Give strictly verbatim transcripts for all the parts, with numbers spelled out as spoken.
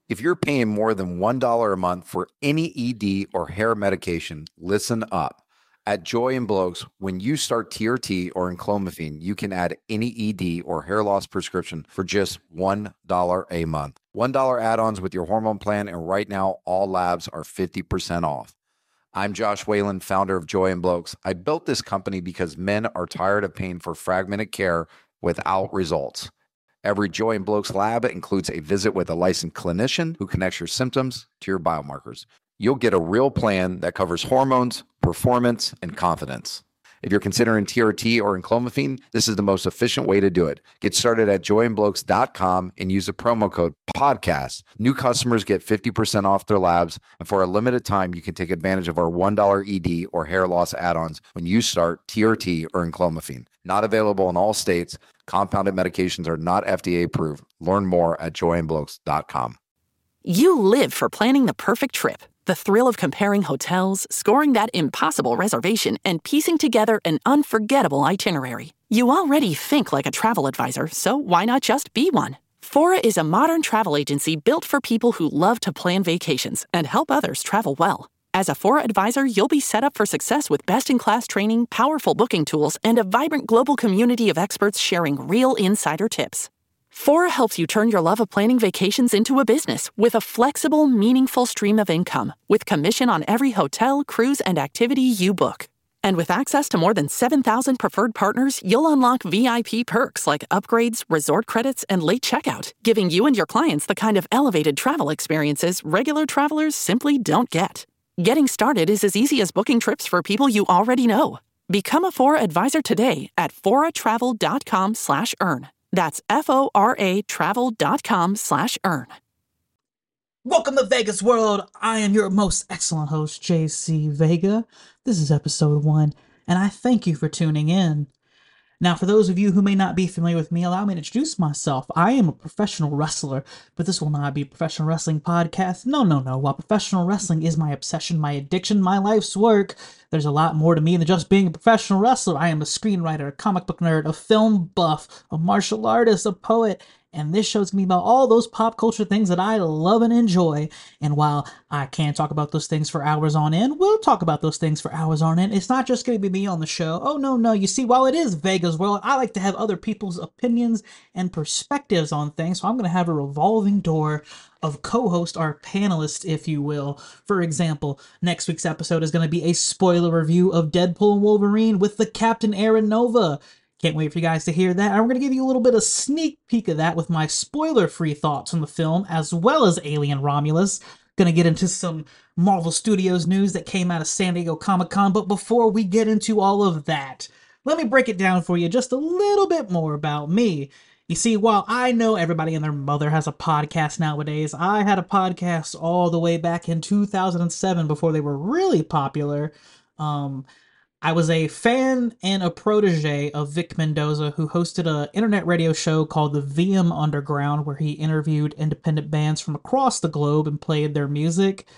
If you're paying more than one dollar a month for any E D or hair medication, listen up. At Joy and Blokes, when you start T R T or enclomiphene, you can add any E D or hair loss prescription for just one dollar a month. one dollar add-ons with your hormone plan, and right now, all labs are fifty percent off. I'm Josh Whalen, founder of Joy and Blokes. I built this company because men are tired of paying for fragmented care without results. Every Joy and Blokes lab includes a visit with a licensed clinician who connects your symptoms to your biomarkers. You'll get a real plan that covers hormones, performance, and confidence. If you're considering T R T or enclomiphene, this is the most efficient way to do it. Get started at joy and blokes dot com and use the promo code PODCAST. New customers get fifty percent off their labs, and for a limited time, you can take advantage of our one dollar E D or hair loss add-ons when you start T R T or enclomiphene. Not available in all states. Compounded medications are not F D A approved. Learn more at joy and blokes dot com. You live for planning the perfect trip. The thrill of comparing hotels, scoring that impossible reservation, and piecing together an unforgettable itinerary. You already think like a travel advisor, so why not just be one? Fora is a modern travel agency built for people who love to plan vacations and help others travel well. As a Fora advisor, you'll be set up for success with best-in-class training, powerful booking tools, and a vibrant global community of experts sharing real insider tips. Fora helps you turn your love of planning vacations into a business with a flexible, meaningful stream of income, with commission on every hotel, cruise, and activity you book. And with access to more than seven thousand preferred partners, you'll unlock V I P perks like upgrades, resort credits, and late checkout, giving you and your clients the kind of elevated travel experiences regular travelers simply don't get. Getting started is as easy as booking trips for people you already know. Become a Fora advisor today at foratravel dot com slash earn. That's F-O-R-A travel dot com slash earn. Welcome to Vegas World. I am your most excellent host, J C Vega. This is episode one, and I thank you for tuning in. Now, for those of you who may not be familiar with me, allow me to introduce myself. I am a professional wrestler, but this will not be a professional wrestling podcast. No, no, no. While professional wrestling is my obsession, my addiction, my life's work, there's a lot more to me than just being a professional wrestler. I am a screenwriter, a comic book nerd, a film buff, a martial artist, a poet, and this show's gonna be about all those pop culture things that I love and enjoy. And while I can't talk about those things for hours on end, we'll talk about those things for hours on end. It's not just gonna be me on the show. Oh, no, no. You see, while it is Vegas World, I like to have other people's opinions and perspectives on things. So I'm gonna have a revolving door of co-host or panelists, if you will. For example, next week's episode is gonna be a spoiler review of Deadpool and Wolverine with the Captain Aaron Nova. Can't wait for you guys to hear that. I'm going to give you a little bit of sneak peek of that with my spoiler-free thoughts on the film, as well as Alien Romulus. Going to get into some Marvel Studios news that came out of San Diego Comic-Con, but before we get into all of that, let me break it down for you just a little bit more about me. You see, while I know everybody and their mother has a podcast nowadays, I had a podcast all the way back in two thousand seven before they were really popular. Um... I was a fan and a protege of Vic Mendoza, who hosted an internet radio show called the V M Underground, where he interviewed independent bands from across the globe and played their music.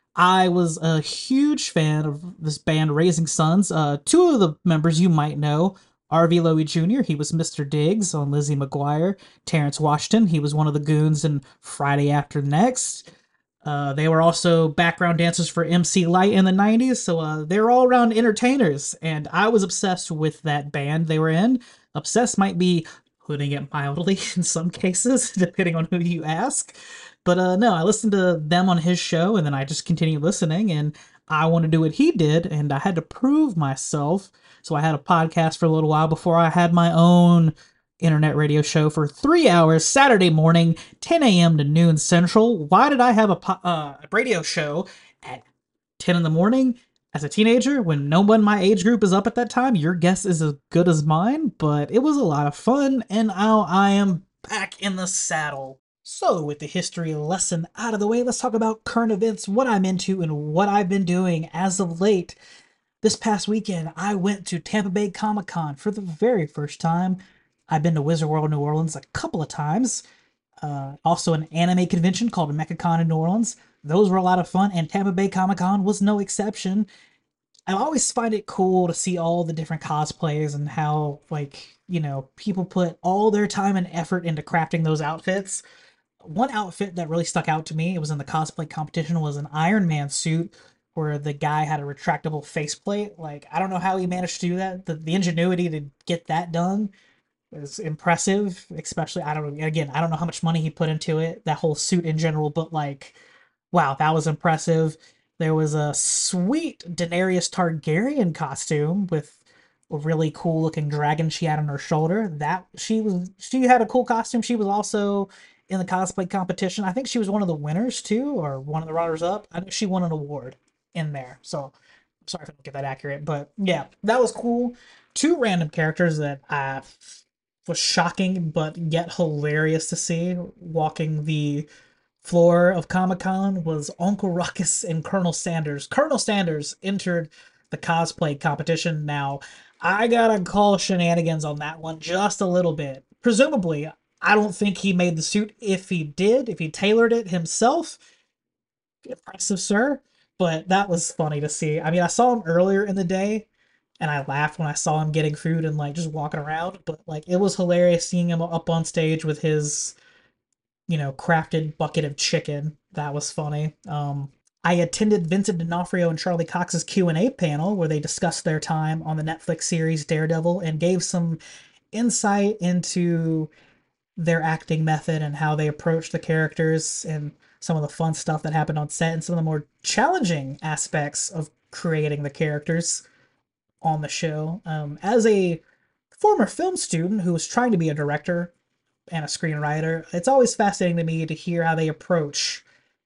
I was a huge fan of this band, Raising Sons. Uh, two of the members you might know, R V Lowy Junior, he was Mister Diggs on Lizzie McGuire. Terrence Washington, he was one of the goons in Friday After Next. Uh, they were also background dancers for M C Lyte in the nineties, so uh, they're all-around entertainers, and I was obsessed with that band they were in. Obsessed might be putting it mildly in some cases, depending on who you ask. But uh, no, I listened to them on his show, and then I just continued listening, and I wanted to do what he did, and I had to prove myself, so I had a podcast for a little while before I had my own internet radio show for three hours Saturday morning, ten a.m. to noon Central. Why did I have a po- uh, radio show at ten in the morning as a teenager when no one my age group is up at that time? Your guess is as good as mine, but it was a lot of fun, and now I am back in the saddle. So, with the history lesson out of the way, let's talk about current events, what I'm into, and what I've been doing as of late. This past weekend, I went to Tampa Bay Comic-Con for the very first time. I've been to Wizard World New Orleans a couple of times. Uh, also an anime convention called MechaCon in New Orleans. Those were a lot of fun, and Tampa Bay Comic-Con was no exception. I always find it cool to see all the different cosplays and how, like, you know, people put all their time and effort into crafting those outfits. one outfit that really stuck out to me, it was in the cosplay competition, was an Iron Man suit where the guy had a retractable faceplate. Like, I don't know how he managed to do that. The, the ingenuity to get that done is impressive, especially, I don't know, again, I don't know how much money he put into it, that whole suit in general, but like, wow, that was impressive. There was a sweet Daenerys Targaryen costume with a really cool looking dragon she had on her shoulder. That she was she had a cool costume. She was also in the cosplay competition. I think she was one of the winners too, or one of the runners up. I know she won an award in there. So I'm sorry if I don't get that accurate, but yeah, that was cool. Two random characters that I was shocking but yet hilarious to see walking the floor of Comic Con was Uncle Ruckus and Colonel Sanders. Colonel Sanders entered the cosplay competition. Now, I gotta call shenanigans on that one just a little bit. Presumably, I don't think he made the suit. If he did, if he tailored it himself, impressive, sir. But that was funny to see. I mean, I saw him earlier in the day, and I laughed when I saw him getting food and like just walking around. But like, it was hilarious seeing him up on stage with his, you know, crafted bucket of chicken. That was funny. Um, I attended Vincent D'Onofrio and Charlie Cox's Q and A panel where they discussed their time on the Netflix series Daredevil and gave some insight into their acting method and how they approach the characters and some of the fun stuff that happened on set and some of the more challenging aspects of creating the characters on the show. Um, as a former film student who was trying to be a director and a screenwriter, it's always fascinating to me to hear how they approach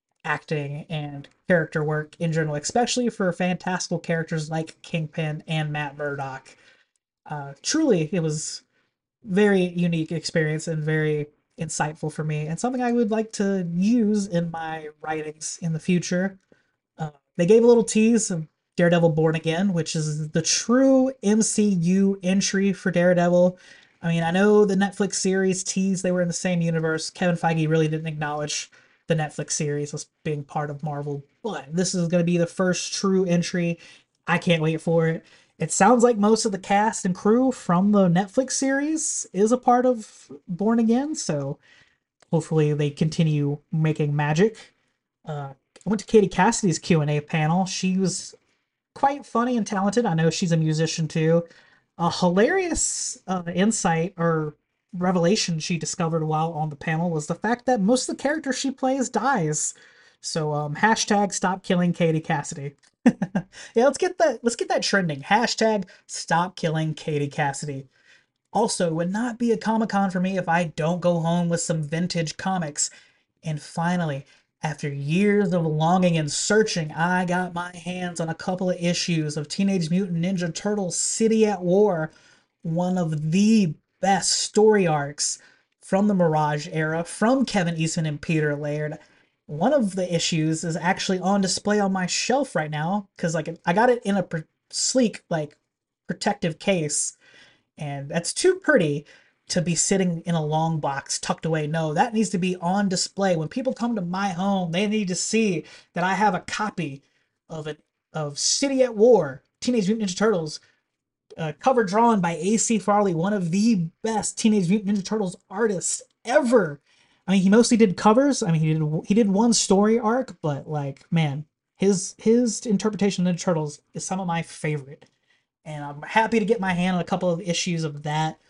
acting and character work in general, especially for fantastical characters like Kingpin and Matt Murdock. Uh, truly, it was very unique experience and very insightful for me, and something I would like to use in my writings in the future. Uh, they gave a little tease of Daredevil Born Again, which is the true M C U entry for Daredevil. I mean, I know the Netflix series teased they were in the same universe. Kevin Feige really didn't acknowledge the Netflix series as being part of Marvel, but this is going to be the first true entry. I can't wait for it. It sounds like most of the cast and crew from the Netflix series is a part of Born Again, so hopefully they continue making magic. Uh, I went to Katie Cassidy's Q and A panel. She was quite funny and talented. I know she's a musician too. A hilarious uh, insight or revelation she discovered while on the panel was the fact that most of the characters she plays dies. So um, hashtag stop killing Katie Cassidy. Yeah, let's get that. Let's get that trending. Hashtag stop killing Katie Cassidy. Also, would not be a Comic Con for me if I don't go home with some vintage comics. And finally, after years of longing and searching, I got my hands on a couple of issues of Teenage Mutant Ninja Turtles City at War, one of the best story arcs from the Mirage era, from Kevin Eastman and Peter Laird. One of the issues is actually on display on my shelf right now because like I got it in a pr- sleek like protective case, and that's too pretty to be sitting in a long box tucked away. No, that needs to be on display. When people come to my home, they need to see that I have a copy of it of City at War, Teenage Mutant Ninja Turtles, uh, cover drawn by A C Farley, one of the best Teenage Mutant Ninja Turtles artists ever. I mean, he mostly did covers. I mean, he did he did one story arc, but like, man, his his interpretation of Ninja Turtles is some of my favorite, and I'm happy to get my hand on a couple of issues of that.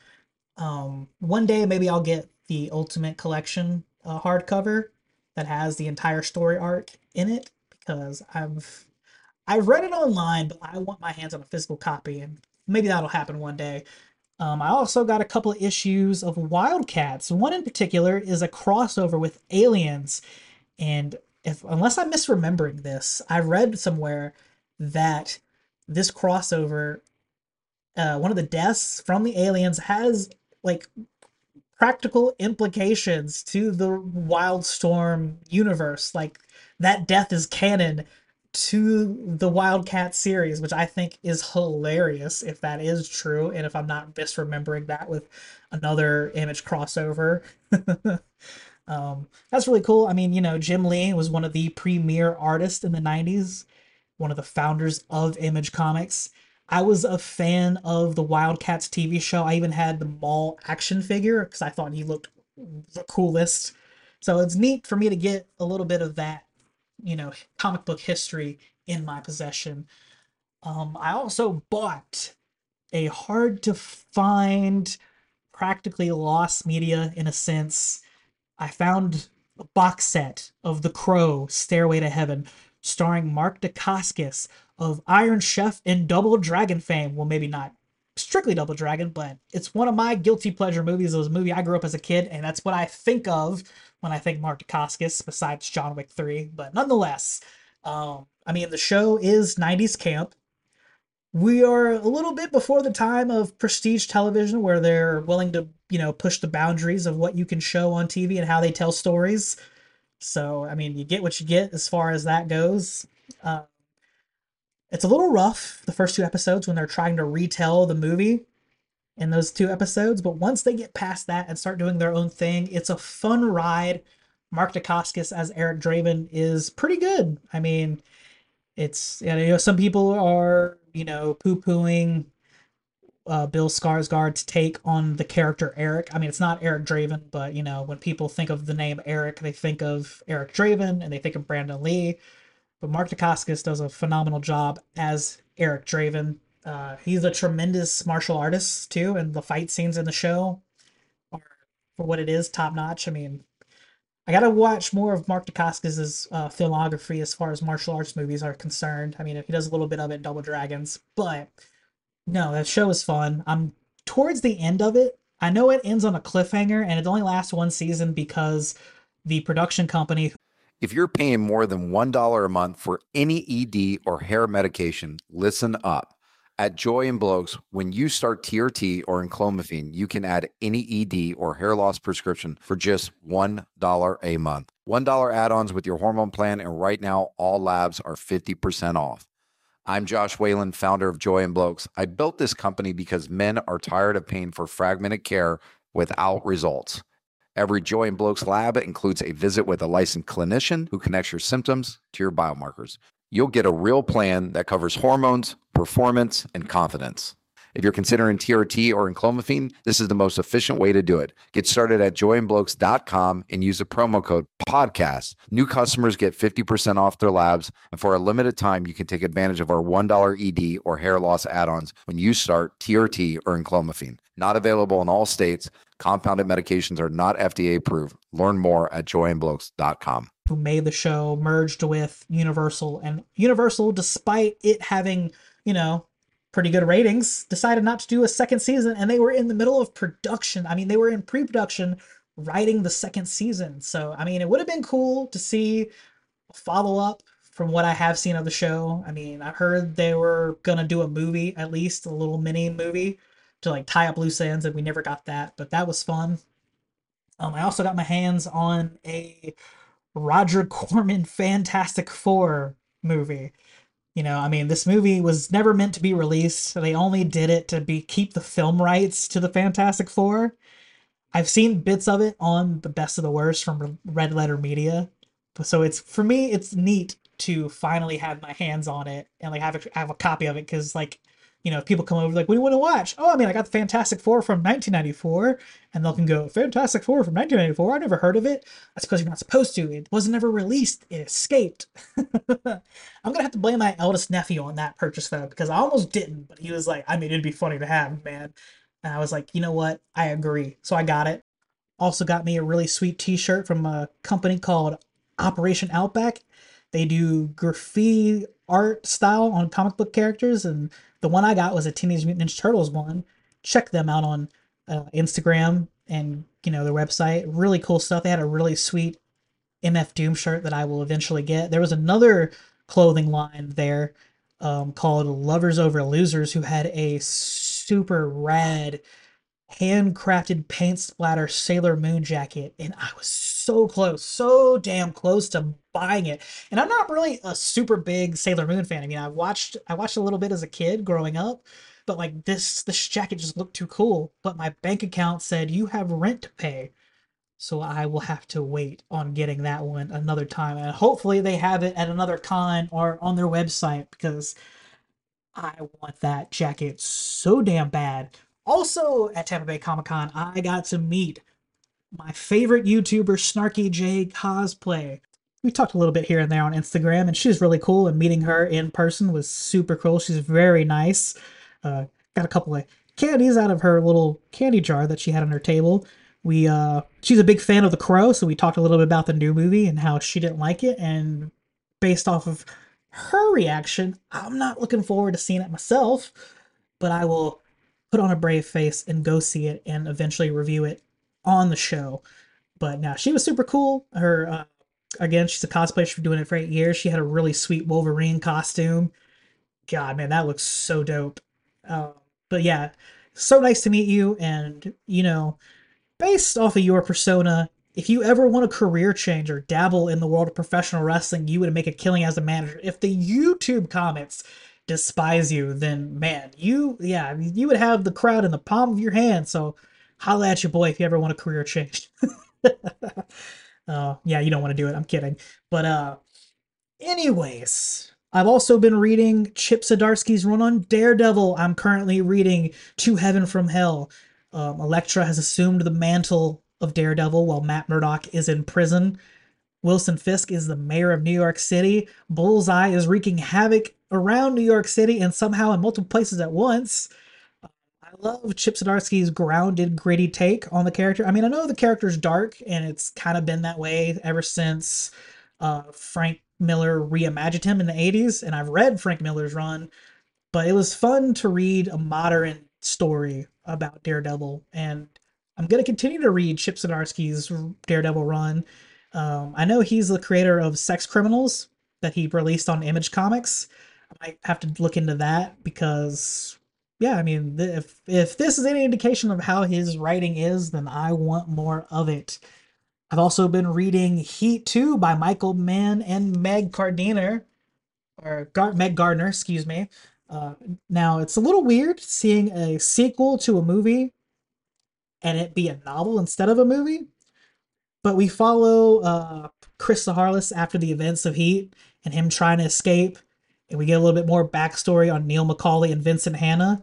Um, one day maybe I'll get the Ultimate Collection uh, hardcover that has the entire story arc in it because I've I've read it online, but I want my hands on a physical copy, and maybe that'll happen one day. Um, I also got a couple of issues of Wildcats. One in particular is a crossover with Aliens, and if unless I'm misremembering this, I read somewhere that this crossover, uh, one of the deaths from the Aliens has like practical implications to the Wildstorm universe. Like that death is canon to the Wildcat series, which I think is hilarious if that is true, and if I'm not misremembering that with another Image crossover. um, that's really cool. I mean, you know, Jim Lee was one of the premier artists in the nineties, one of the founders of Image Comics. I was a fan of the Wildcats T V show. I even had the Maul action figure because I thought he looked the coolest. So it's neat for me to get a little bit of that, you know, comic book history in my possession. Um, I also bought a hard to find, practically lost media in a sense. I found a box set of The Crow, Stairway to Heaven, starring Mark Dacascos of Iron Chef and Double Dragon fame. Well, maybe not strictly Double Dragon, but it's one of my guilty pleasure movies. It was a movie I grew up as a kid, and that's what I think of when I think Mark Dacascos, besides John Wick three. But nonetheless, um, I mean, the show is nineties camp. We are a little bit before the time of prestige television where they're willing to, you know, push the boundaries of what you can show on T V and how they tell stories. So, I mean, you get what you get as far as that goes. Uh, it's a little rough, the first two episodes, when they're trying to retell the movie in those two episodes. But once they get past that and start doing their own thing, it's a fun ride. Mark Dacascos as Eric Draven is pretty good. I mean, it's, you know, some people are, you know, poo-pooing uh, Bill Skarsgård's take on the character Eric. I mean, it's not Eric Draven, but, you know, when people think of the name Eric, they think of Eric Draven and they think of Brandon Lee. But Mark Dacascos does a phenomenal job as Eric Draven. Uh, he's a tremendous martial artist, too, and the fight scenes in the show are, for what it is, top-notch. I mean, I gotta watch more of Mark Dacascos' uh, filmography as far as martial arts movies are concerned. I mean, he does a little bit of it in Double Dragons, but no, that show is fun. I'm towards the end of it. I know it ends on a cliffhanger, and it only lasts one season because the production company. If you're paying more than one dollar a month for any E D or hair medication, listen up. At Joy and Blokes, when you start T R T or enclomiphene, you can add any E D or hair loss prescription for just one dollar a month. one dollar add-ons with your hormone plan, and right now, all labs are fifty percent off. I'm Josh Whalen, founder of Joy and Blokes. I built this company because men are tired of paying for fragmented care without results. Every Joy and Blokes lab includes a visit with a licensed clinician who connects your symptoms to your biomarkers. You'll get a real plan that covers hormones, performance, and confidence. If you're considering T R T or enclomiphene, this is the most efficient way to do it. Get started at joy and blokes dot com and use the promo code PODCAST. New customers get fifty percent off their labs, and for a limited time, you can take advantage of our one dollar E D or hair loss add-ons when you start T R T or enclomiphene. Not available in all states. Compounded medications are not F D A approved. Learn more at joy and blokes dot com. Who made the show merged with Universal, and Universal, despite it having, you know, pretty good ratings, decided not to do a second season, and they were in the middle of production. I mean, they were in pre-production writing the second season. So, I mean, it would have been cool to see a follow-up from what I have seen of the show. I mean, I heard they were gonna do a movie, at least a little mini movie to like tie up loose ends, and we never got that, but that was fun. Um, I also got my hands on a Roger Corman Fantastic Four movie. You know, I mean, this movie was never meant to be released. They only did it to be keep the film rights to the Fantastic Four. I've seen bits of it on the Best of the Worst from Red Letter Media. So it's, for me, it's neat to finally have my hands on it and like have a, have a copy of it, because like, you know, if people come over like, what do you want to watch? Oh, I mean, I got the Fantastic Four from nineteen ninety-four, and they'll can go, Fantastic Four from nineteen ninety-four? I never heard of it. That's because you're not supposed to. It wasn't ever released. It escaped. I'm gonna have to blame my eldest nephew on that purchase though, because I almost didn't, but he was like, I mean, it'd be funny to have, man. And I was like, you know what? I agree. So I got it. Also got me a really sweet t-shirt from a company called Operation Outback. They do graffiti art style on comic book characters, and the one I got was a Teenage Mutant Ninja Turtles one. Check them out on uh, Instagram and, you know, their website. Really cool stuff. They had a really sweet M F Doom shirt that I will eventually get. There was another clothing line there um, called Lovers Over Losers, who had a super rad handcrafted paint splatter Sailor Moon jacket, and I was so close, so damn close to buying it. And I'm not really a super big Sailor Moon fan. I mean, I watched I watched a little bit as a kid growing up, but like this this jacket just looked too cool. But my bank account said you have rent to pay, so I will have to wait on getting that one another time, and hopefully they have it at another con or on their website, because I want that jacket so damn bad. Also, at Tampa Bay Comic Con, I got to meet my favorite YouTuber, Snarky J Cosplay. We talked a little bit here and there on Instagram, and she's really cool. And meeting her in person was super cool. She's very nice. Uh, got a couple of candies out of her little candy jar that she had on her table. We uh, she's a big fan of The Crow, so we talked a little bit about the new movie and how she didn't like it. And based off of her reaction, I'm not looking forward to seeing it myself, but I will put on a brave face and go see it and eventually review it on the show. But now she was super cool. Her uh, again, she's a cosplayer. She's been doing it for eight years. She had a really sweet Wolverine costume. God, man, that looks so dope. Uh, but yeah, so nice to meet you. And you know, based off of your persona, if you ever want a career change or dabble in the world of professional wrestling, you would make a killing as a manager. If the YouTube comments despise you, then man, you yeah, you would have the crowd in the palm of your hand. So holla at your boy if you ever want a career change. uh, yeah, you don't want to do it. I'm kidding. But uh, anyways, I've also been reading Chip Zdarsky's run on Daredevil. I'm currently reading To Heaven from Hell. Um, Elektra has assumed the mantle of Daredevil while Matt Murdock is in prison. Wilson Fisk is the mayor of New York City. Bullseye is wreaking havoc around New York City and somehow in multiple places at once. I love Chip Zdarsky's grounded, gritty take on the character. I mean, I know the character's dark, and it's kind of been that way ever since uh, Frank Miller reimagined him in the eighties, and I've read Frank Miller's run, but it was fun to read a modern story about Daredevil, and I'm going to continue to read Chip Zdarsky's Daredevil run. Um, I know he's the creator of Sex Criminals that he released on Image Comics. I might have to look into that because, yeah, I mean, if if this is any indication of how his writing is, then I want more of it. I've also been reading Heat two by Michael Mann and Meg Gardner, or Gar- Meg Gardner, excuse me. Uh, now, it's a little weird seeing a sequel to a movie and it be a novel instead of a movie, but we follow uh, Chris Saharlis after the events of Heat and him trying to escape, and we get a little bit more backstory on Neil McCauley and Vincent Hanna.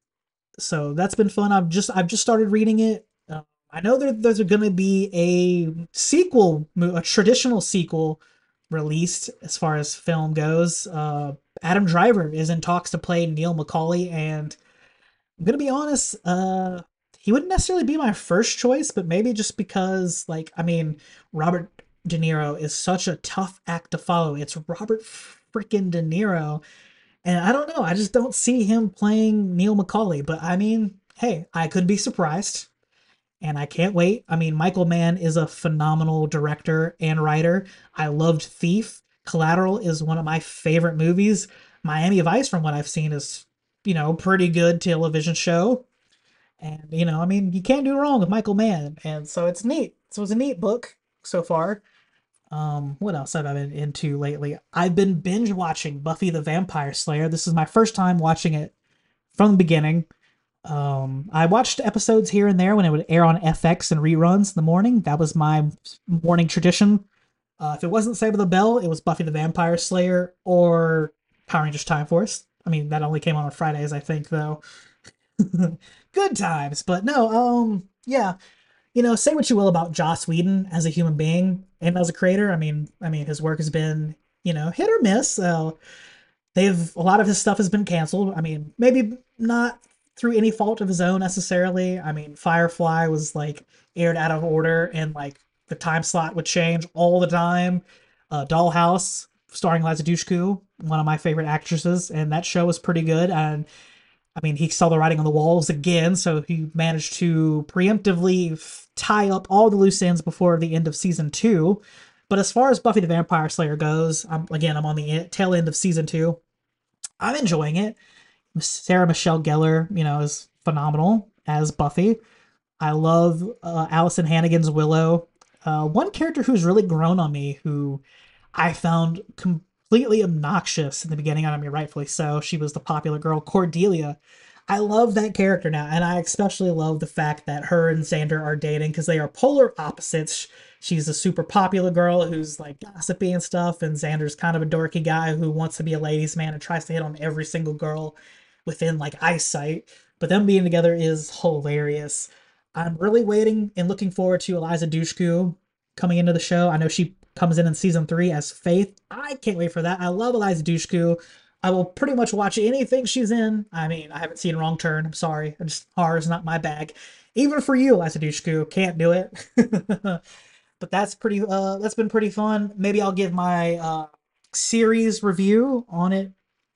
So that's been fun. I've just I've just started reading it. Uh, I know there, there's going to be a sequel, a traditional sequel released as far as film goes. Uh, Adam Driver is in talks to play Neil McCauley, and I'm gonna be honest, uh, he wouldn't necessarily be my first choice, but maybe just because, like, I mean, Robert De Niro is such a tough act to follow. It's Robert freaking De Niro, and I don't know, I just don't see him playing Neil McCauley. But I mean, hey, I could be surprised, and I can't wait. I mean, Michael Mann is a phenomenal director and writer. I loved Thief. Collateral is one of my favorite movies. Miami Vice, from what I've seen, is, you know, pretty good television show. And, you know, I mean, you can't do wrong with Michael Mann. And so it's neat. So it's a neat book so far. Um, what else have I been into lately? I've been binge watching Buffy the Vampire Slayer. This is my first time watching it from the beginning. Um, I watched episodes here and there when it would air on F X and reruns in the morning. That was my morning tradition. Uh, if it wasn't Saved by the Bell, it was Buffy the Vampire Slayer or Power Rangers Time Force. I mean, that only came on on Fridays, I think, though. Good times. But no, um, yeah. You know, say what you will about Joss Whedon as a human being and as a creator. I mean, I mean, his work has been, you know, hit or miss. Uh, they've a lot of his stuff has been canceled. I mean, maybe not through any fault of his own necessarily. I mean, Firefly was like aired out of order, and like the time slot would change all the time. Uh, Dollhouse, starring Liza Dushku, one of my favorite actresses, and that show was pretty good. And I mean, he saw the writing on the walls again, so he managed to preemptively f- tie up all the loose ends before the end of season two. But as far as Buffy the Vampire Slayer goes, I'm, again, I'm on the e- tail end of season two. I'm enjoying it. Sarah Michelle Gellar, you know, is phenomenal as Buffy. I love uh, Allison Hannigan's Willow. Uh, one character who's really grown on me, who I found completely obnoxious in the beginning, I mean, rightfully so. She was the popular girl, Cordelia. I love that character now, and I especially love the fact that her and Xander are dating because they are polar opposites. She's a super popular girl who's like gossipy and stuff, and Xander's kind of a dorky guy who wants to be a ladies' man and tries to hit on every single girl within like eyesight. But them being together is hilarious. I'm really waiting and looking forward to Eliza Dushku coming into the show. I know she comes in in season three as Faith. I can't wait for that. I love Eliza Dushku. I will pretty much watch anything she's in. I mean, I haven't seen Wrong Turn. I'm sorry. I'm just, horror is not my bag. Even for you, Eliza Dushku, can't do it. But that's pretty. Uh, that's been pretty fun. Maybe I'll give my uh, series review on it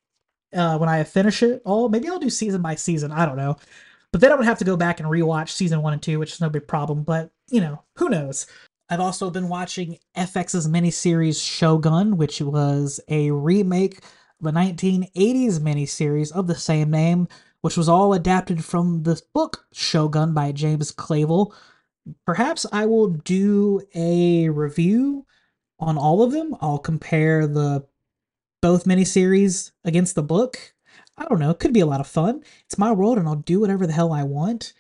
uh, when I finish it all. Maybe I'll do season by season. I don't know. But then I would have to go back and rewatch season one and two, which is no big problem. But, you know, who knows? I've also been watching F X's miniseries Shogun, which was a remake of a nineteen eighties miniseries of the same name, which was all adapted from the book Shogun by James Clavell. Perhaps I will do a review on all of them. I'll compare the both miniseries against the book. I don't know. It could be a lot of fun. It's my world, and I'll do whatever the hell I want.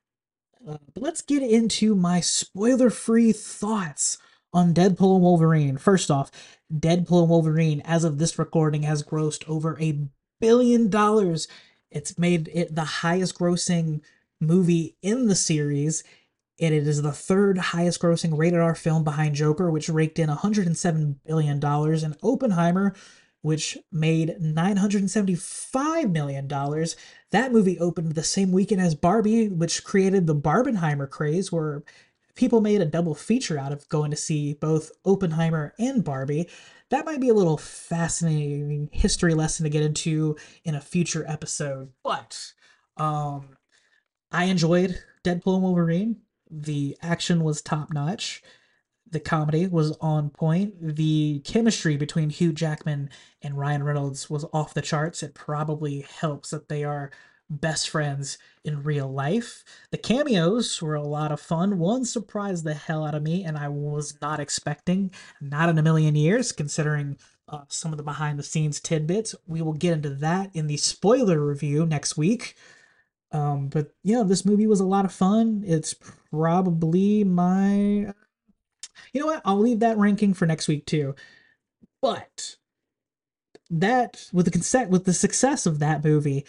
Uh, but let's get into my spoiler-free thoughts on Deadpool and Wolverine. First off, Deadpool and Wolverine, as of this recording, has grossed over a billion dollars. It's made it the highest-grossing movie in the series, and it is the third highest-grossing rated-R film behind Joker, which raked in one hundred seven billion dollars, and Oppenheimer, which made nine hundred seventy-five million dollars. That movie opened the same weekend as Barbie, which created the Barbenheimer craze, where people made a double feature out of going to see both Oppenheimer and Barbie. That might be a little fascinating history lesson to get into in a future episode. But um, I enjoyed Deadpool and Wolverine. The action was top-notch. The comedy was on point. The chemistry between Hugh Jackman and Ryan Reynolds was off the charts. It probably helps that they are best friends in real life. The cameos were a lot of fun. One surprised the hell out of me, and I was not expecting, not in a million years, considering uh, some of the behind-the-scenes tidbits. We will get into that in the spoiler review next week. Um, but yeah, this movie was a lot of fun. It's probably my... You know what? I'll leave that ranking for next week too. But that with the consent with the success of that movie,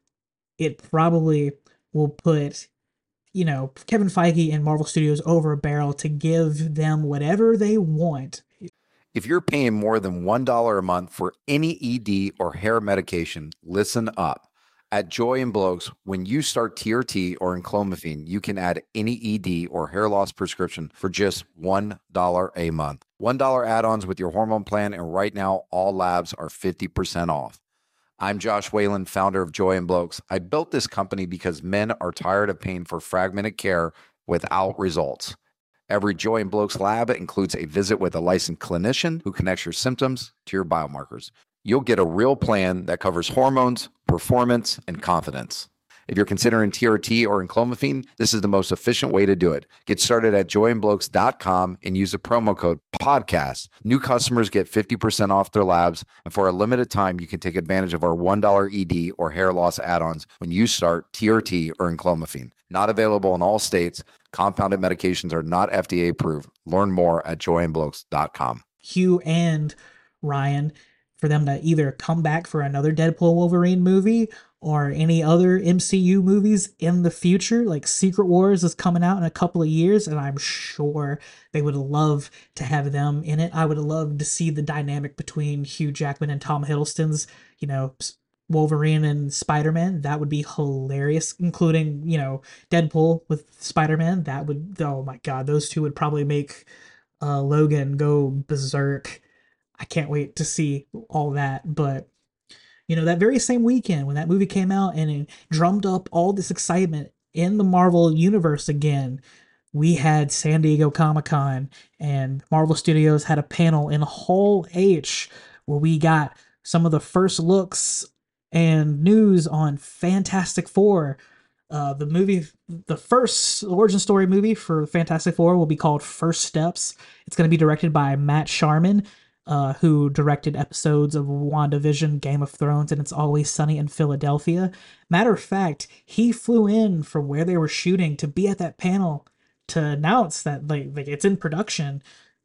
it probably will put, you know, Kevin Feige and Marvel Studios over a barrel to give them whatever they want. If you're paying more than one dollar a month for any E D or hair medication, listen up. At Joy and Blokes, when you start T R T or enclomiphene, you can add any E D or hair loss prescription for just one dollar a month. one dollar add-ons with your hormone plan, and right now, all labs are fifty percent off. I'm Josh Whalen, founder of Joy and Blokes. I built this company because men are tired of paying for fragmented care without results. Every Joy and Blokes lab includes a visit with a licensed clinician who connects your symptoms to your biomarkers. You'll get a real plan that covers hormones, performance, and confidence. If you're considering T R T or enclomiphene, this is the most efficient way to do it. Get started at joy and blokes dot com and use the promo code PODCAST. New customers get fifty percent off their labs, and for a limited time, you can take advantage of our one dollar E D or hair loss add-ons when you start T R T or enclomiphene. Not available in all states. Compounded medications are not F D A approved. Learn more at joy and blokes dot com. Hugh and Ryan, for them to either come back for another Deadpool Wolverine movie or any other M C U movies in the future. Like Secret Wars is coming out in a couple of years, and I'm sure they would love to have them in it. I would love to see the dynamic between Hugh Jackman and Tom Hiddleston's, you know, Wolverine and Spider-Man. That would be hilarious, including, you know, Deadpool with Spider-Man. That would, oh my god, those two would probably make uh, Logan go berserk. I can't wait to see all that. But, you know, that very same weekend when that movie came out and it drummed up all this excitement in the Marvel universe again, we had San Diego Comic-Con, and Marvel Studios had a panel in Hall H where we got some of the first looks and news on Fantastic Four. Uh, the movie, the first origin story movie for Fantastic Four will be called First Steps. It's going to be directed by Matt Sharman, Uh, who directed episodes of WandaVision, Game of Thrones, and It's Always Sunny in Philadelphia. Matter of fact, he flew in from where they were shooting to be at that panel to announce that like, like it's in production.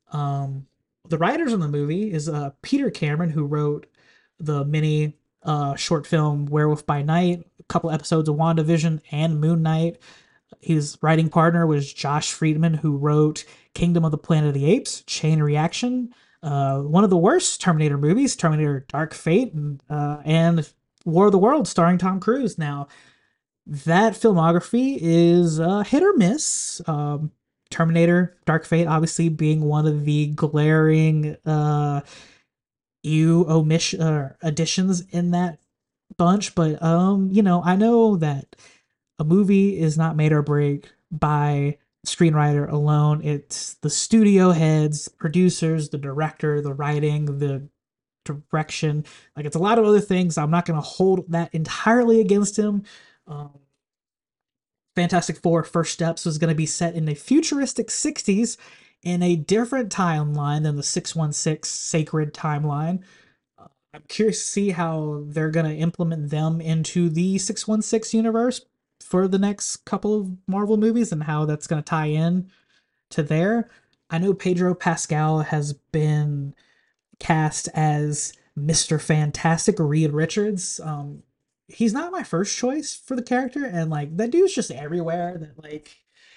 Um, the writers on the movie is uh, Peter Cameron, who wrote the mini uh, short film Werewolf by Night, a couple episodes of WandaVision and Moon Knight. His writing partner was Josh Friedman, who wrote Kingdom of the Planet of the Apes, Chain Reaction, uh, one of the worst Terminator movies, Terminator Dark Fate, and, uh, and War of the Worlds, starring Tom Cruise. Now, that filmography is uh, hit or miss. Um, Terminator Dark Fate, obviously, being one of the glaring uh, you omission uh, additions in that bunch. But um, you know, I know that a movie is not made or break by screenwriter alone. It's the studio heads, producers, the director, the writing, the direction. Like, it's a lot of other things. I'm not going to hold that entirely against him. Um, Fantastic Four First Steps was going to be set in a futuristic sixties in a different timeline than the six one six sacred timeline. Uh, I'm curious to see how they're going to implement them into the six one six universe for the next couple of Marvel movies and how that's going to tie in to there. I know Pedro Pascal has been cast as Mister Fantastic, Reed Richards. Um, he's not my first choice for the character, and like that dude's just everywhere. That like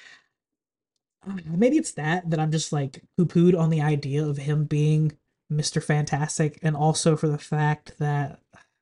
maybe it's that that I'm just like poo pooed on the idea of him being Mister Fantastic, and also for the fact that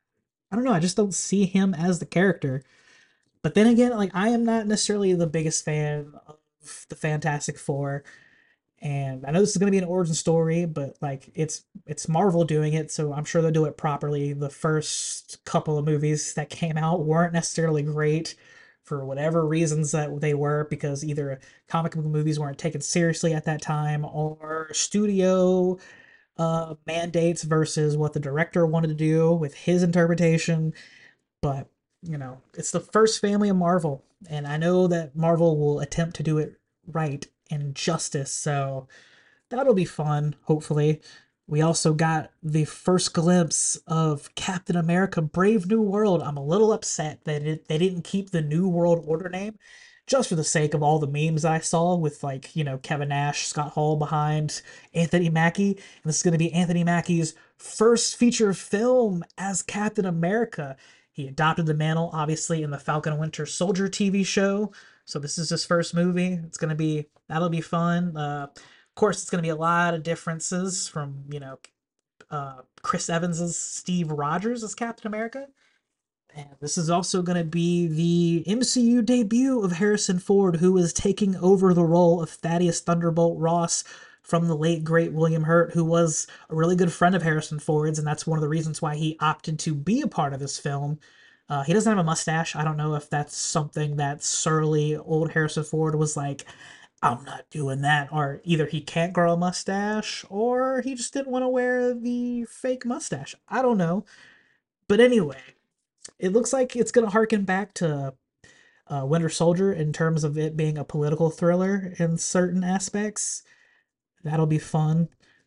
I don't know, I just don't see him as the character. But then again, like I am not necessarily the biggest fan of the Fantastic Four. And I know this is going to be an origin story, but like it's it's Marvel doing it, so I'm sure they'll do it properly. The first couple of movies that came out weren't necessarily great for whatever reasons that they were, because either comic book movies weren't taken seriously at that time, or studio uh, mandates versus what the director wanted to do with his interpretation. But you know, it's the first family of Marvel, and I know that Marvel will attempt to do it right and justice, so that'll be fun, hopefully. We also got the first glimpse of Captain America Brave New World. I'm a little upset that it, they didn't keep the New World Order name, just for the sake of all the memes I saw with, like, you know, Kevin Nash, Scott Hall behind Anthony Mackie. And this is going to be Anthony Mackie's first feature film as Captain America. He adopted the mantle, obviously, in the Falcon and Winter Soldier T V show. So this is his first movie. It's going to be, that'll be fun. Uh, of course, it's going to be a lot of differences from, you know, uh, Chris Evans's Steve Rogers as Captain America. And this is also going to be the M C U debut of Harrison Ford, who is taking over the role of Thaddeus Thunderbolt Ross from the late, great William Hurt, who was a really good friend of Harrison Ford's, and that's one of the reasons why he opted to be a part of this film. Uh, he doesn't have a mustache. I don't know if that's something that surly old Harrison Ford was like, I'm not doing that. Or either he can't grow a mustache, or he just didn't want to wear the fake mustache. I don't know. But anyway, it looks like it's going to harken back to uh, Winter Soldier in terms of it being a political thriller in certain aspects. That'll be fun.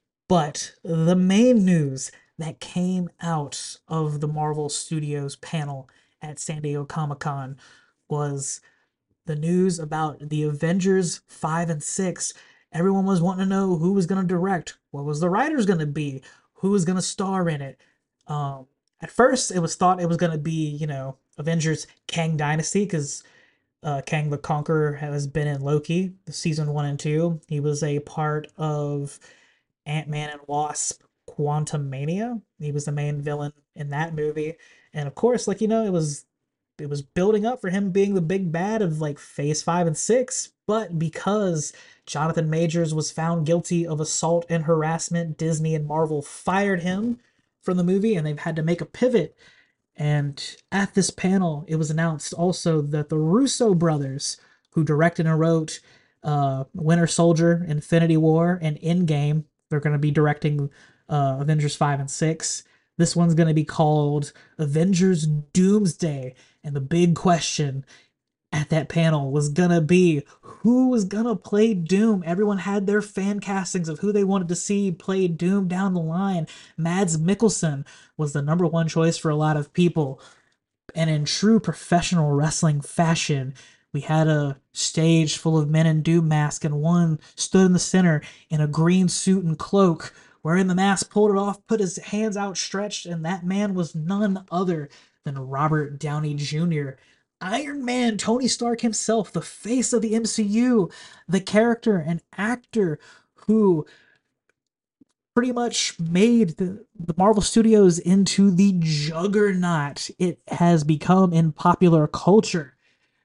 But the main news that came out of the Marvel Studios panel at San Diego Comic-Con was the news about the Avengers five and six. Everyone was wanting to know who was going to direct, what was the writers going to be, who was going to star in it. Um, at first, it was thought it was going to be, you know, Avengers Kang Dynasty, because uh, Kang the Conqueror has been in Loki, the season one and two. He was a part of Ant-Man and Wasp Quantumania. He was the main villain in that movie. And of course, like, you know, it was it was building up for him being the big bad of like phase five and six, but because Jonathan Majors was found guilty of assault and harassment, Disney and Marvel fired him from the movie, and they've had to make a pivot. And at this panel, it was announced also that the Russo brothers, who directed and wrote uh, Winter Soldier, Infinity War, and Endgame, they're going to be directing uh, Avengers five and six. This one's going to be called Avengers Doomsday. And the big question at that panel was going to be, who was going to play Doom? Everyone had their fan castings of who they wanted to see play Doom down the line. Mads Mikkelsen was the number one choice for a lot of people. And in true professional wrestling fashion, we had a stage full of men in Doom masks, and one stood in the center in a green suit and cloak, wearing the mask, pulled it off, put his hands outstretched, and that man was none other than Robert Downey Junior Iron Man, Tony Stark himself, the face of the M C U, the character and actor who pretty much made the, the Marvel Studios into the juggernaut it has become in popular culture.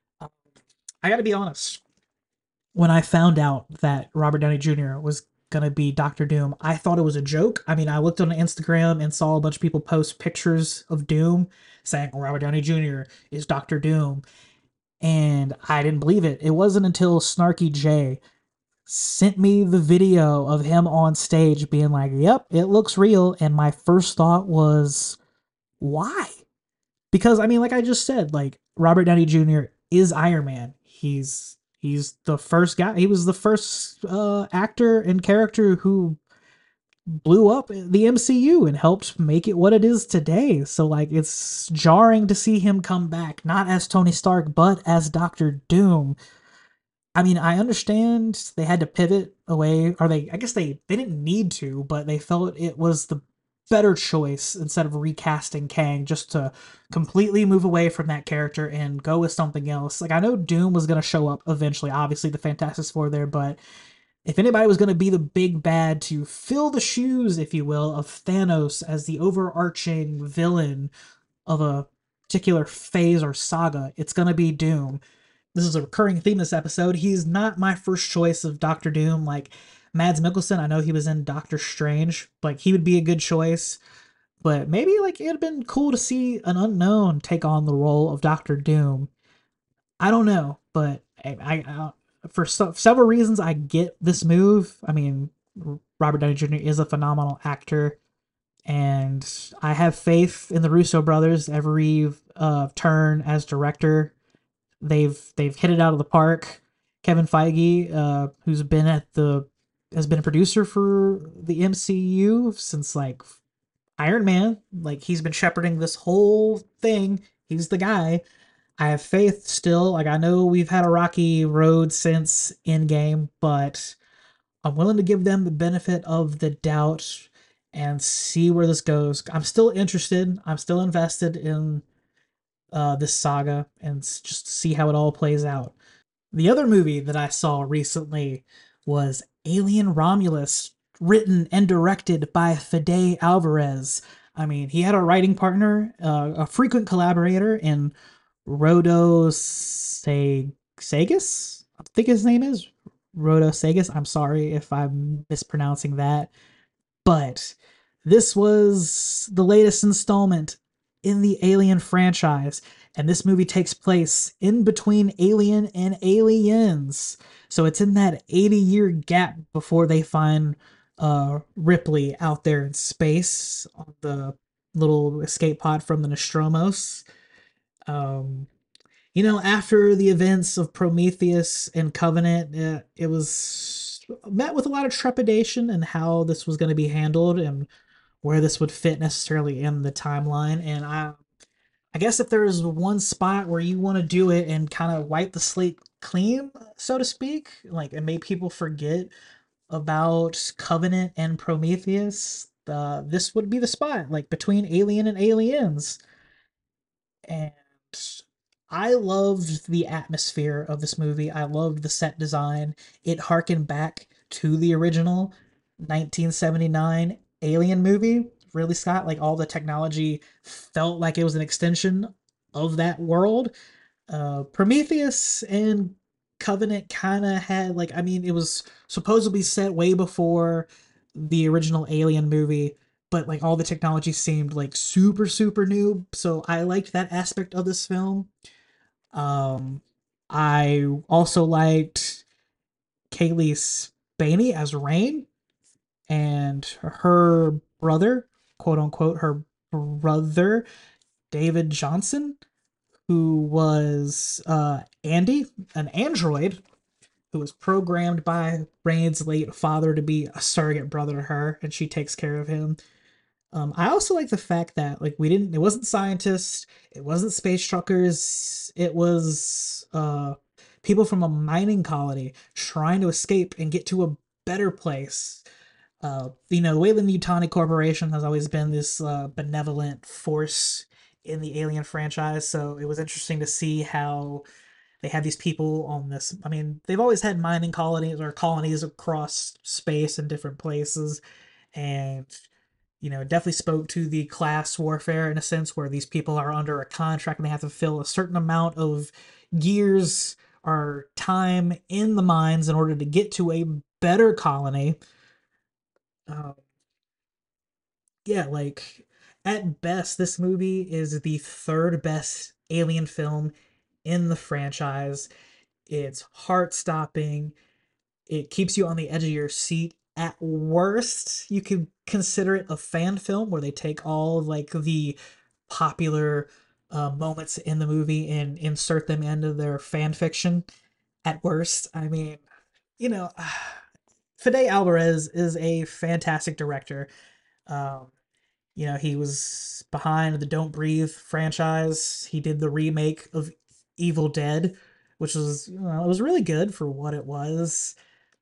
I gotta be honest, when I found out that Robert Downey Junior was gonna be Doctor Doom, I thought it was a joke. I mean, I looked on Instagram and saw a bunch of people post pictures of Doom saying Robert Downey Junior is Doctor Doom, and I didn't believe it. It wasn't until Snarky J sent me the video of him on stage being like, yep, it looks real. And my first thought was, why? Because, I mean, like I just said, like, Robert Downey Junior is Iron Man. He's he's the first guy. He was the first uh, actor and character who blew up the M C U and helped make it what it is today. So, like, it's jarring to see him come back, not as Tony Stark, but as Doctor Doom. I mean, I understand they had to pivot away, or they, I guess they, they didn't need to, but they felt it was the better choice instead of recasting Kang, just to completely move away from that character and go with something else. Like, I know Doom was going to show up eventually, obviously the Fantastic Four there, but if anybody was going to be the big bad to fill the shoes, if you will, of Thanos as the overarching villain of a particular phase or saga, it's going to be Doom. This is a recurring theme this episode. He's not my first choice of Doctor Doom. Like, Mads Mikkelsen, I know he was in Doctor Strange. Like, he would be a good choice. But maybe, like, it'd have been cool to see an unknown take on the role of Doctor Doom. I don't know. But I, I, I for so, several reasons, I get this move. I mean, Robert Downey Junior is a phenomenal actor. And I have faith in the Russo brothers every uh, turn as director. They've they've hit it out of the park. Kevin Feige, uh, who's been at the has been a producer for the M C U since like Iron Man, like he's been shepherding this whole thing. He's the guy. I have faith still. Like I know we've had a rocky road since Endgame, but I'm willing to give them the benefit of the doubt and see where this goes. I'm still interested. I'm still invested in Uh, this saga and just see how it all plays out. The other movie that I saw recently was Alien Romulus, written and directed by Fede Alvarez. I mean, he had a writing partner, uh, a frequent collaborator in Rodo Sag- Sagas? I think his name is Rodo Sagas. I'm sorry if I'm mispronouncing that. But this was the latest installment in the Alien franchise, and this movie takes place in between Alien and Aliens. So it's in that eighty-year gap before they find uh, Ripley out there in space on the little escape pod from the Nostromos. Um, you know, after the events of Prometheus and Covenant, uh, it was met with a lot of trepidation in how this was going to be handled and where this would fit necessarily in the timeline. And I I guess if there's one spot where you want to do it and kind of wipe the slate clean, so to speak, like and make people forget about Covenant and Prometheus, uh, this would be the spot, like between Alien and Aliens. And I loved the atmosphere of this movie. I loved the set design. It harkened back to the original nineteen seventy-nine Alien movie. Really, Scott, like all the technology felt like it was an extension of that world. Uh, Prometheus and Covenant kind of had like, I mean, it was supposedly set way before the original Alien movie, but like all the technology seemed like super, super new. So I liked that aspect of this film. Um, I also liked Kaylee Spaney as Rain and her brother, quote unquote, her brother, David Johnson, who was uh, Andy, an android who was programmed by Rain's late father to be a surrogate brother to her, and she takes care of him. Um, I also like the fact that like we didn't, it wasn't scientists, it wasn't space truckers, it was uh, people from a mining colony trying to escape and get to a better place. Uh, you know, the Weyland-Yutani Corporation has always been this uh, benevolent force in the Alien franchise, so it was interesting to see how they had these people on this. I mean, they've always had mining colonies or colonies across space in different places, and you know, definitely spoke to the class warfare in a sense where these people are under a contract and they have to fill a certain amount of years or time in the mines in order to get to a better colony. Um, yeah, like at best, this movie is the third best Alien film in the franchise. It's heart stopping. It keeps you on the edge of your seat. At worst, you could consider it a fan film where they take all of, like the popular uh, moments in the movie and insert them into their fan fiction. At worst, I mean, you know, Fede Alvarez is a fantastic director. Um, you know, he was behind the Don't Breathe franchise. He did the remake of Evil Dead, which was, you know, it was really good for what it was.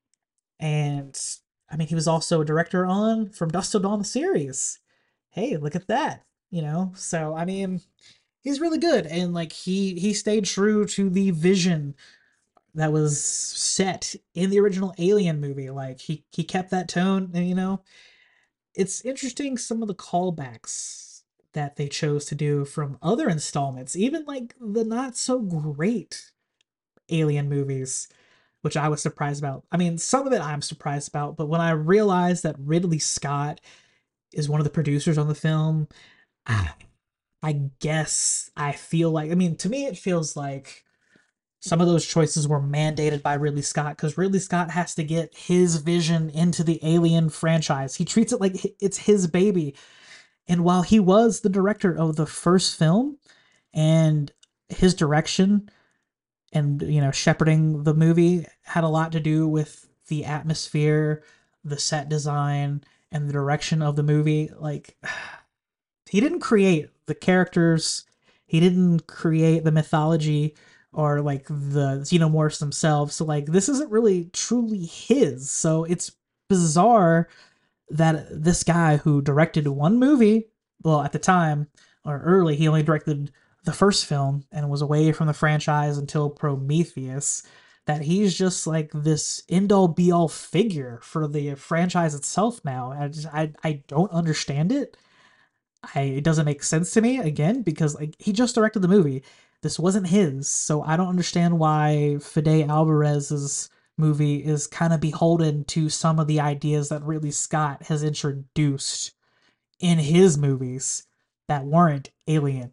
And I mean, he was also a director on From Dusk Till Dawn the series. Hey, look at that. You know, so I mean, he's really good, and like he he stayed true to the vision that was set in the original Alien movie. Like he he kept that tone, and you know, it's interesting some of the callbacks that they chose to do from other installments, even like the not so great Alien movies, which I was surprised about. I mean, some of it I'm surprised about, but when I realized that Ridley Scott is one of the producers on the film, I, I guess I feel like, I mean, to me, it feels like some of those choices were mandated by Ridley Scott because Ridley Scott has to get his vision into the Alien franchise. He treats it like it's his baby. And while he was the director of the first film and his direction and, you know, shepherding the movie had a lot to do with the atmosphere, the set design, and the direction of the movie, like, he didn't create the characters, he didn't create the mythology or like the xenomorphs themselves. So like this isn't really truly his. So it's bizarre that this guy who directed one movie, well at the time or early, he only directed the first film and was away from the franchise until Prometheus, that he's just like this end-all be-all figure for the franchise itself now. I just, I, I don't understand it. I, it doesn't make sense to me, again, because like he just directed the movie. This wasn't his, so I don't understand why Fede Alvarez's movie is kind of beholden to some of the ideas that Ridley Scott has introduced in his movies that weren't Alien.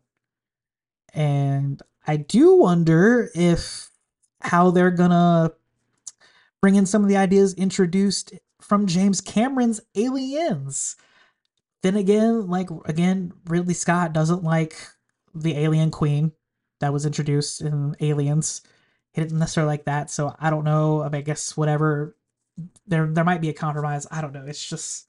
And I do wonder if how they're gonna bring in some of the ideas introduced from James Cameron's Aliens. Then again, like again, Ridley Scott doesn't like the alien queen that was introduced in Aliens. He didn't necessarily like that, so I don't know. I, mean, I guess whatever. There, there might be a compromise. I don't know. It's just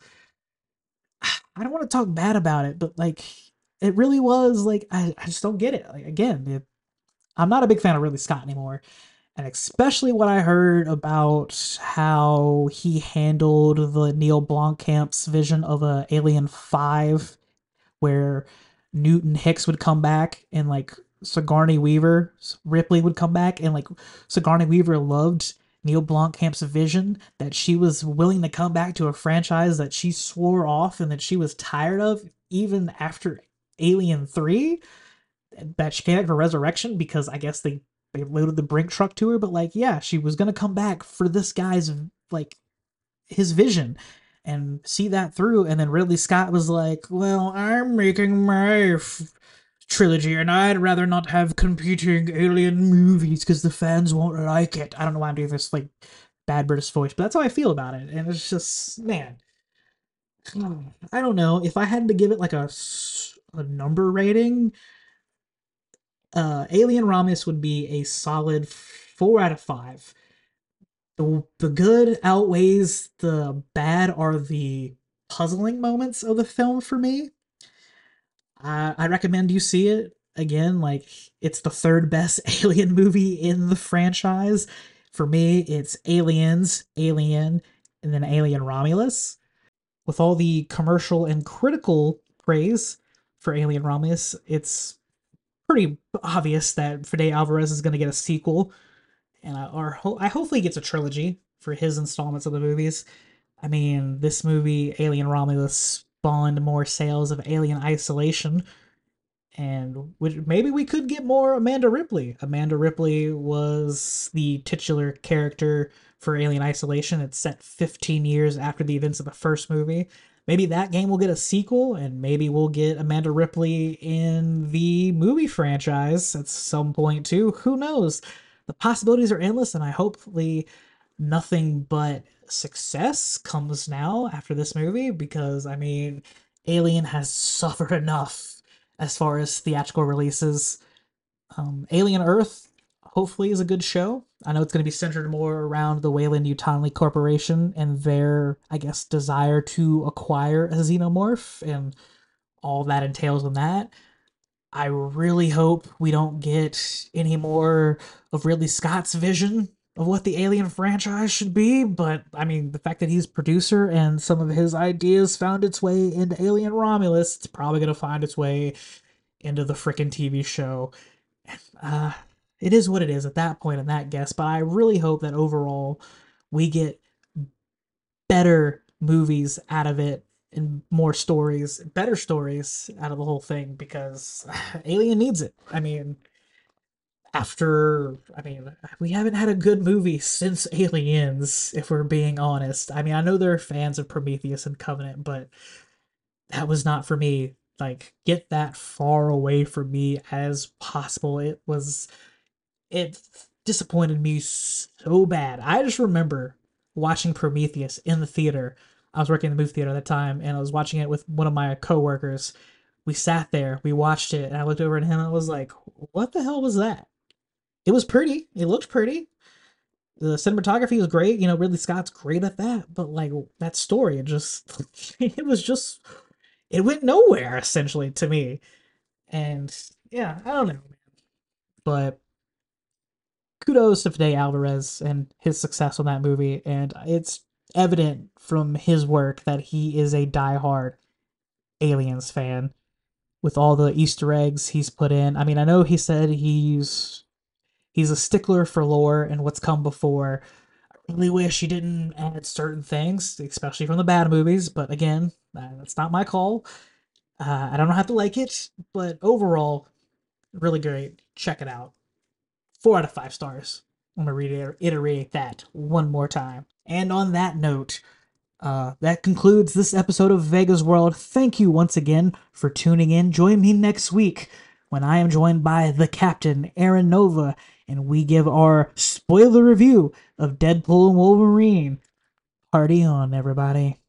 I don't want to talk bad about it, but like it really was like I, I just don't get it. Like again, it, I'm not a big fan of Ridley Scott anymore. And especially what I heard about how he handled the Neil Blomkamp's vision of a Alien five, where Newton Hicks would come back and like Sigourney Weaver, Ripley would come back, and like Sigourney Weaver loved Neil Blomkamp's vision that she was willing to come back to a franchise that she swore off and that she was tired of even after Alien three, that she came back for Resurrection because I guess they they loaded the Brink truck to her, but like, yeah, she was gonna come back for this guy's like his vision and see that through. And then Ridley Scott was like, "Well, I'm making my f- trilogy, and I'd rather not have competing Alien movies because the fans won't like it." I don't know why I'm doing this like bad British voice, but that's how I feel about it. And it's just, man, I don't know if I had to give it like a a number rating. Uh, Alien Romulus would be a solid four out of five. The, the good outweighs the bad are the puzzling moments of the film for me. Uh, I recommend you see it. Again, like, it's the third best Alien movie in the franchise. For me, it's Aliens, Alien, and then Alien Romulus. With all the commercial and critical praise for Alien Romulus. It's pretty obvious that Fede Alvarez is going to get a sequel, and I, or ho- I hopefully gets a trilogy for his installments of the movies. I mean, this movie, Alien Romulus, spawned more sales of Alien Isolation, and which, maybe we could get more Amanda Ripley. Amanda Ripley was the titular character for Alien Isolation. It's set fifteen years after the events of the first movie. Maybe that game will get a sequel, and maybe we'll get Amanda Ripley in the movie franchise at some point too. Who knows? The possibilities are endless, and I hopefully nothing but success comes now after this movie, because I mean, Alien has suffered enough as far as theatrical releases. Um, Alien Earth hopefully is a good show. I know it's going to be centered more around the Weyland-Yutani Corporation and their, I guess, desire to acquire a xenomorph and all that entails in that. I really hope we don't get any more of Ridley Scott's vision of what the Alien franchise should be, but I mean, the fact that he's producer and some of his ideas found its way into Alien Romulus, it's probably going to find its way into the frickin' T V show. Uh, it is what it is at that point in that guess, but I really hope that overall we get better movies out of it and more stories, better stories out of the whole thing, because Alien needs it. I mean, after, I mean, we haven't had a good movie since Aliens, if we're being honest. I mean, I know there are fans of Prometheus and Covenant, but that was not for me. Like, get that far away from me as possible. It was, it disappointed me so bad. I just remember watching Prometheus in the theater. I was working in the movie theater at that time, and I was watching it with one of my coworkers. We sat there, we watched it, and I looked over at him and I was like, what the hell was that? It was pretty. It looked pretty. The cinematography was great. You know, Ridley Scott's great at that. But, like, that story, it just, it was just, it went nowhere, essentially, to me. And, yeah, I don't know, man. But kudos to Fede Alvarez and his success on that movie. And it's evident from his work that he is a diehard Aliens fan with all the Easter eggs he's put in. I mean, I know he said he's he's a stickler for lore and what's come before. I really wish he didn't add certain things, especially from the bad movies, but again, that's not my call. Uh, I don't have to like it, but overall, really great. Check it out. Four out of five stars. I'm going to reiterate that one more time. And on that note, Uh, that concludes this episode of Vega's World. Thank you once again for tuning in. Join me next week when I am joined by the Captain, Aaron Nova, and we give our spoiler review of Deadpool and Wolverine. Party on, everybody.